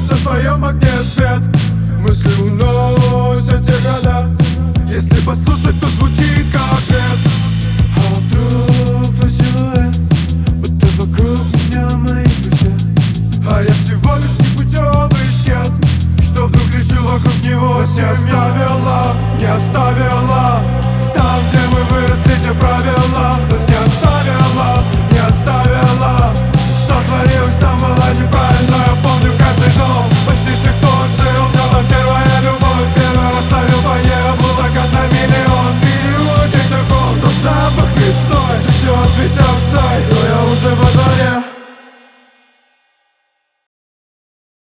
кажется, в твоем огне свет. Мысли уносят те года. Если послушать, то звучит как бред. А вдруг твой силуэт будто вокруг меня мои друзья, а я всего лишь непутевый шкет, что вдруг решил вокруг него семью. Не оставила там, где мы выросли, те правила. Нас не